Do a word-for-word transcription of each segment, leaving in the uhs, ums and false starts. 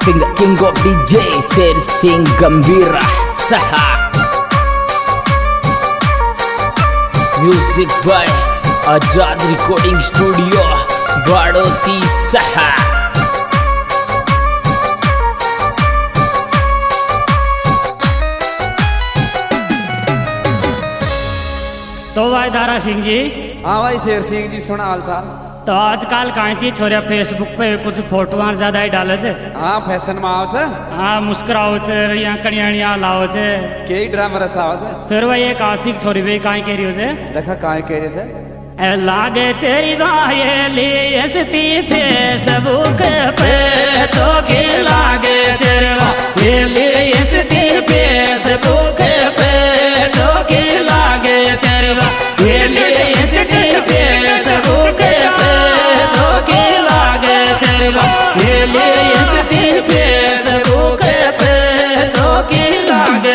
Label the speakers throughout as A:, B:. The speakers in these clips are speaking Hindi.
A: singer king of D J Sher Singh Gambira Saha. Music by Azad Recording Studio Badoti Saha.
B: तो भाई दारा सिंह जी।
C: हाँ भाई शेर सिंह जी सुना हाल चाल।
B: तो आजकल कहीं चीज छोरे फेसबुक पे कुछ फोटो ज्यादा ही डाले छे।
C: हाँ फैशन में आओ छे।
B: हाँ मुस्कुराओ छे या कणियाणिया लाओ छे
C: के ड्रामा रचाओ छे।
B: फिर वही एक आशिक छोरी भी कहीं कह रही हो छे।
C: देखा कहीं कह रही छे
B: ए लागे चेरी वायली एसती फेसबुक पे तो के लागे चेरी वायली एसती फेसबुक पे तो के लागे चेरी वायली एसती फेसबुक पे तो के लागे चेरी वायली एसती फेसबुक पे तो के लागे।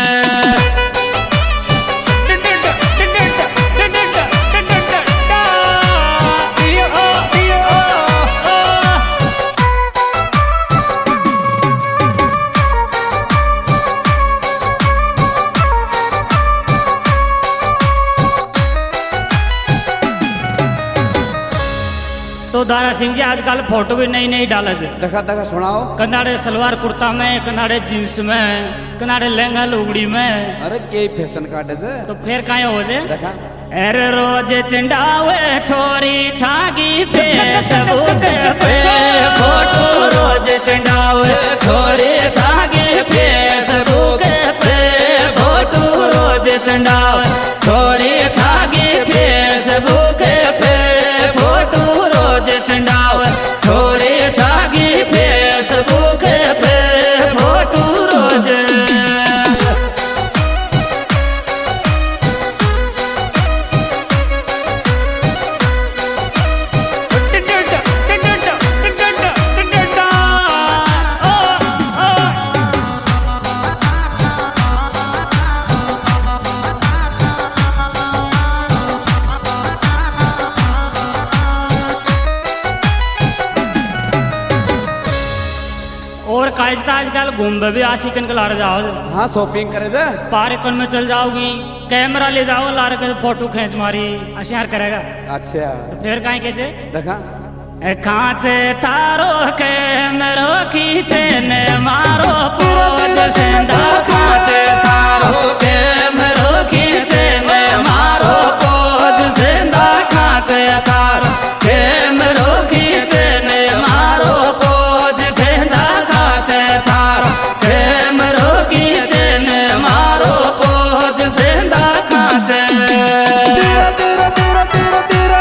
B: तो दारा सिंह जी आजकल फोटो भी नई नई डाले छे।
C: देखा देखा सुनाओ।
B: कनाड़े सलवार कुर्ता में, कनाड़े जींस में, कनाड़े लहंगा लुगड़ी में।
C: अरे के फैशन काटे छे।
B: तो फिर काहे हो जे
C: देखा
B: अरे रोज चिंडावे छोरी छागी फेसबुक पे फोटो रोज चिंडावे छोरी छागी फेसबुक पे फोटो रोज चिंडावे छोरी छागी फेसबुक पे फोटो रोज चिंडावे छोरी छागी फेसबुक पे फोटो रोज। और काजता आजकल घूमबे भी आशिकन के लार जाओ।
C: हाँ शॉपिंग करे थे।
B: पार्कन में चल जाओगी कैमरा ले जाओ लार के फोटो खींच मारी अशियार करेगा।
C: अच्छा
B: तो फिर काहे के जे
C: देखा
B: खांचे तारो कैमरो खींचे ने मारो पोज सेंधा खांचे तारो कैमरो खींचे ने मारो पोज सेंधा खांचे तारो कैमरो खींचे ने मारो पोज सेंधा खांचे तारो कैमरो खींचे ने मारो पोज सेंधा खांचे।
C: तेरा तेरा तेरा तेरा तेरा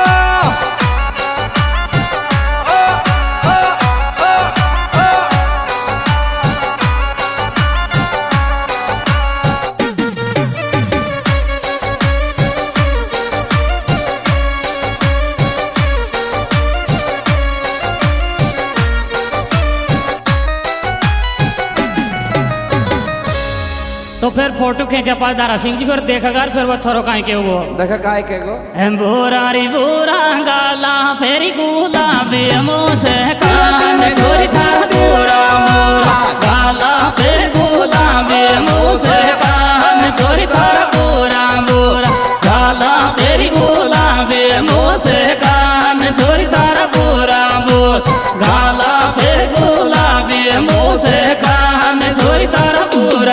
B: तो फिर फोटो खींचा पा दारा सिंह जी फिर देखेगा फिर वो छोरो काहे के वो
C: देखा काहे के गो
B: हम बोरारी बोरा गाला फेरी गुलाबी मुंह से कान छोरी थार बोरा मोरा गाला पे गुलाबी मुंह से कान छोरी थार बोरा बोरा गाला फेरी गुलाबी मुंह से कान छोरी थार बोरा बोर गाला पे गुलाबी मुंह से कान छोरी थार बोरा।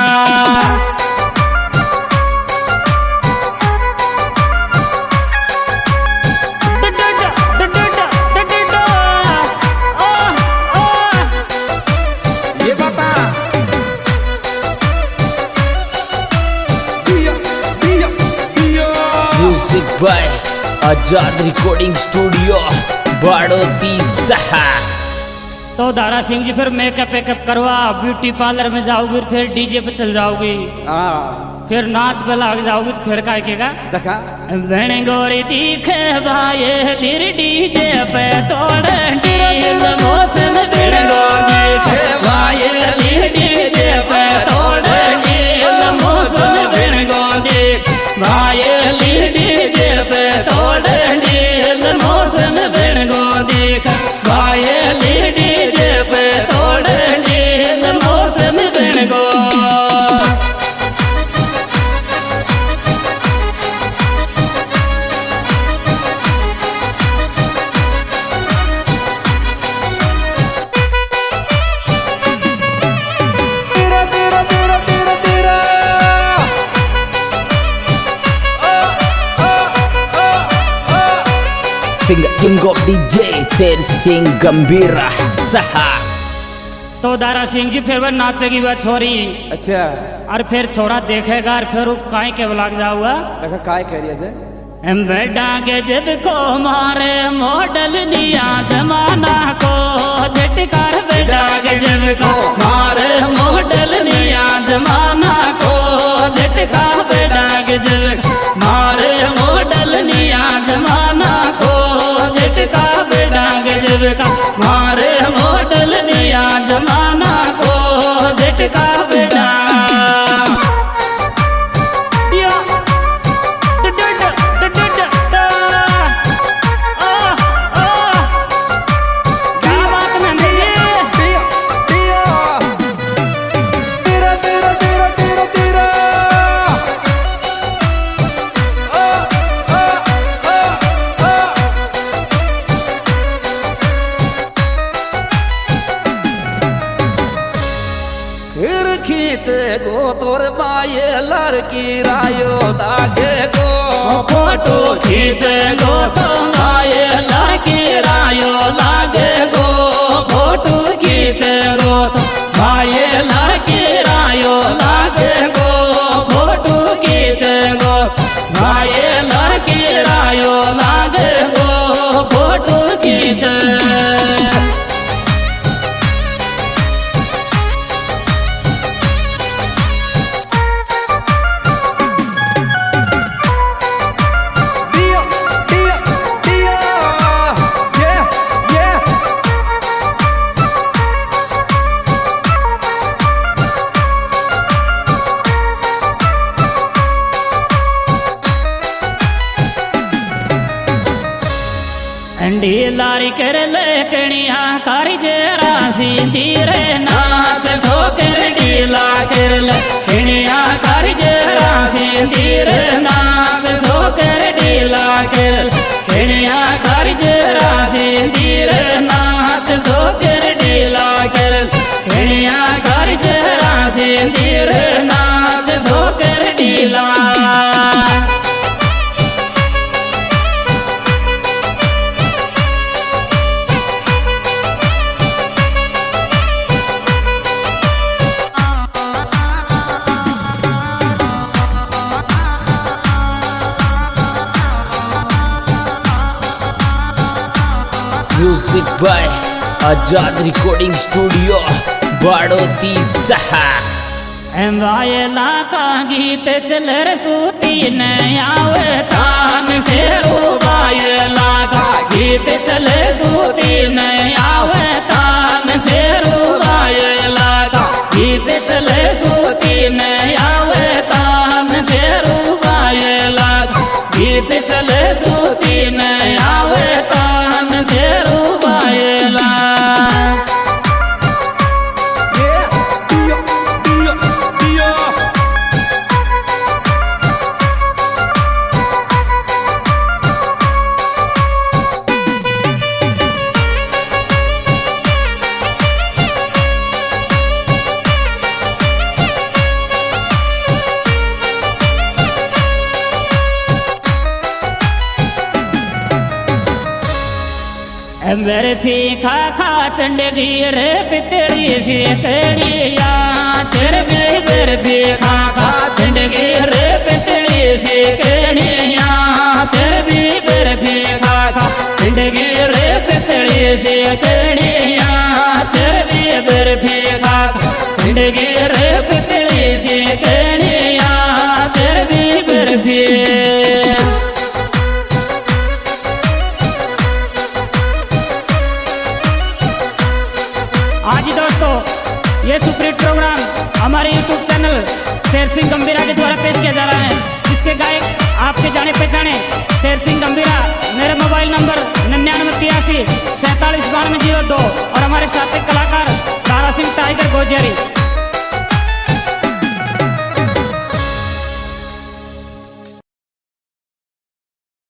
A: Music by Azad Recording Studio Badoti Saha.
B: तो दारा सिंह जी फिर मेकअप वेकअप करवा ब्यूटी पार्लर में जाओगी फिर डीजे पे चल जाओगी
C: हाँ
B: फिर नाच पे लाग जाओगी तो फिर काय केगा
C: देखा
B: बन गोरी दिखे भाये लिर डीजे पे तोड़ डील मौसम बन गोरी दिखे भाये लिर डीजे पे तोड़ डील मौसम बन गोरी भाये लिर डीजे पे तोड़ डील मौसम बन गोरी भाये लिर डीजे पे तो
A: king of D J शेर सिंह गंभीरा सहा।
B: तो दारा सिंह जी फिर वह नाचेगी वह छोरी,
C: अच्छा
B: और फिर छोरा देखेगा और फिर काय के ब्लाक जाऊगा।
C: देखा काय कह रही है
B: हम बेटा के जब को मारे मॉडल निया जमाना को झटकार, बेटा के जब को मारे मॉडल निया जमाना को झटका, बेटा के जब मारे मॉडल निया जमाना को झटका, बेटा के जब का मारे मॉडल निया जमाना को झटका बेटा।
C: खींचे गो तोर बाये लड़की रायो लागे गो,
B: फोटो खींचे गो तो बाये लड़की रायो लागे गो, फोटो खींचे गो तो बाये लड़की रायो लागे गो, फोटो खींचे गो बाये लड़की रायो लागे गो, फोटो खींचे। अंडी लारी कर ले कणिया कारी जे राशि धीरे नाथ सो कर डीला कर ले कणिया कारी जे राशि धीरे नाथ सो कर डीला कर कणिया कारी जे राशि धीरे नाथ सो कर डीला कर कणिया कारी जे राशि धीरे नाथ सो कर डीला।
A: Music by Azad recording studio बाड़ोती सहा।
B: वायला का गीत चल रसूती न आवे तान से रो, वायला का गीत चल सूती न आवे तान से रो, वायला का गीत चल सूती न आवे तान से रो, वायला गीत चल सूती न आवे तान से रो वायला। मेरे फीखा खा चंडगी रे पितड़ी सी कड़िया, तेरे मेरे फीखा खा चंडगी रे पितड़ी सी कड़िया, तेरे मेरे फीखा खा चंडगी रे पितड़ी सी कड़िया, तेरे मेरे फीखा खा चंडगी रे पितड़ी सी कड़िया, तेरे मेरे फीखा। आज ही दोस्तों ये सुपरहिट प्रोग्राम हमारे यूट्यूब चैनल शेर सिंह गंभीरा के द्वारा पेश किया जा रहा है, जिसके गायक आपके जाने पहचाने शेर सिंह गंभीरा। मेरा मोबाइल नंबर निन्यानवे तिरासी सैंतालीस बानवे जीरो दो और हमारे साथी कलाकार दारा सिंह टाइगर गोजरी।